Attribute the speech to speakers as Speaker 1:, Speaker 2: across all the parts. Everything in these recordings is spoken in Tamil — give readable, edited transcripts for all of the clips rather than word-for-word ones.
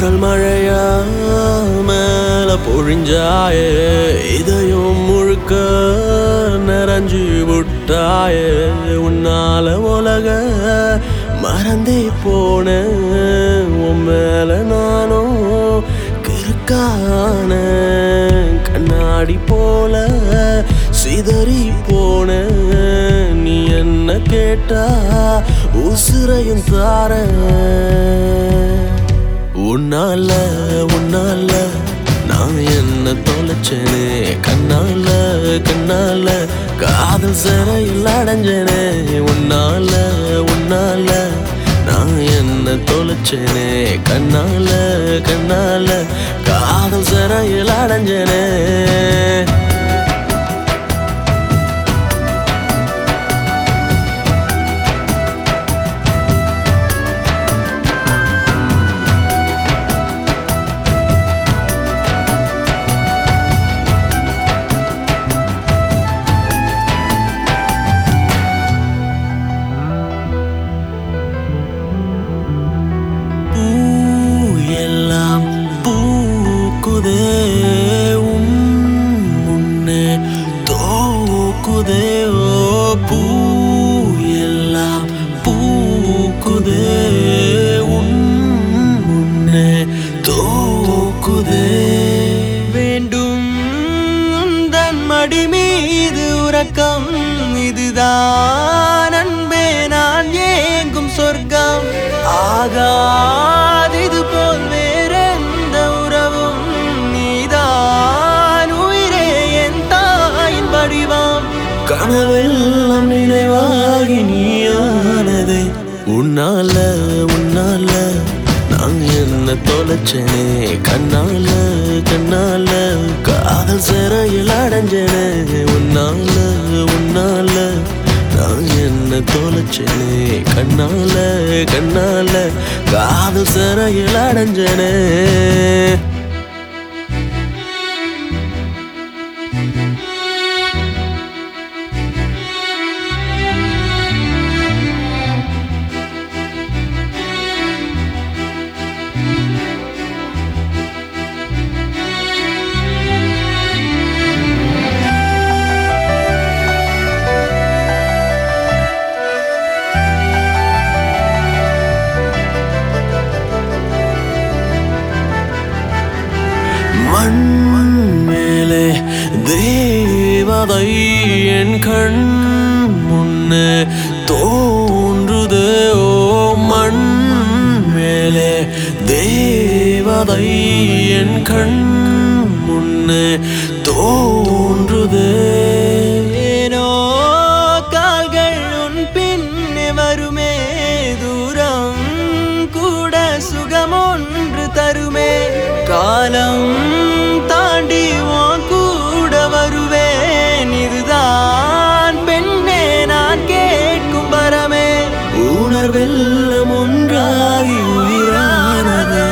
Speaker 1: சாரல் மழையா மேல பொழிஞ்சாயே இதயம் முழுக்க நிறைஞ்சு விட்டாயே உன்னால உலக மறந்தே போன உன் மேல நானும் கிறுக்கான கண்ணாடி போல சிதறி போன நீ என்ன கேட்டா உசுரையும் தார உன்னால நான் என்ன தொலைச்சேனே கண்ணால காதல் சிறையில் அடைஞ்சேனே உன்னால நான் என்ன தொலைச்சேனே கண்ணால காதல் சிறையில் அடைஞ்சேனே முன்னே தோக்குதே ஓ பூ எல்லாம் பூக்குதே முன்னே தோக்குதே வேண்டும் தன் மடி மீது உறக்கம் இதுதான் அன்பே நான் ஏங்கும் சொர்க்கம் ஆகாதிது போல் வேறெந்த உறவும் நீதான் உயிரே என் தாயின் வடிவம் கனவெல்லாம் நினைவாகி நீயானதே உன்னால நான் என்ன தொலைச்சேனே கண்ணால காதல் சிறையில் அடைஞ்சேனே உன்னால நான் என்ன தொலைச்சேனே கண்ணால காதல் சிறையில் அடைஞ்சேனே மண் மேலே தேவதை என் கண் முன்னே தோன்றுதே ஓ மண் மேலே தேவதை என் கண் முன்னே தோன்றுதே ஏனோ கால்கள் உன் பின்னே வருமே தூரம் கூட சுகம் ஒன்று தருமே காலம் தாண்டி உன் கூட வருவேன் இதுதான் பெண்ணே நான் கேட்கும் வரமே உணர்வெல்லாம் ஒன்றாகி உயிரானது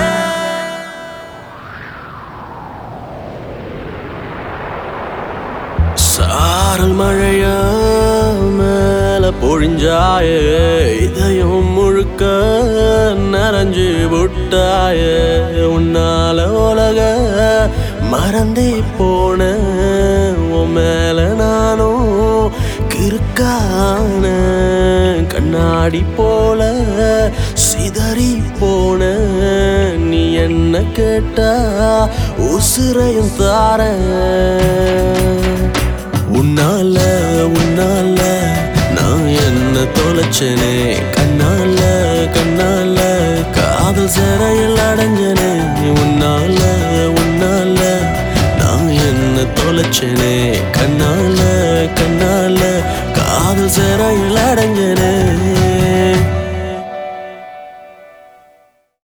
Speaker 1: சாரல் மழையா மேல பொழிஞ்சாயே இதயம் முழுக்க நிறைஞ்சு விட்டாயே உன்னால உலக மறந்தே போன உன் மேல நானும் கிறுக்கான கண்ணாடி போல சிதறி போன நீ என்ன கேட்டா உசுரையும் தார உன்னால நான் என்ன தொலைச்சேனே கண்ணால காதல் சிறையில் அடைஞ்சேனே உன்னால நான் என்ன தொலைச்சேனே கண்ணால காதல் சிறையில் அடைஞ்சேனே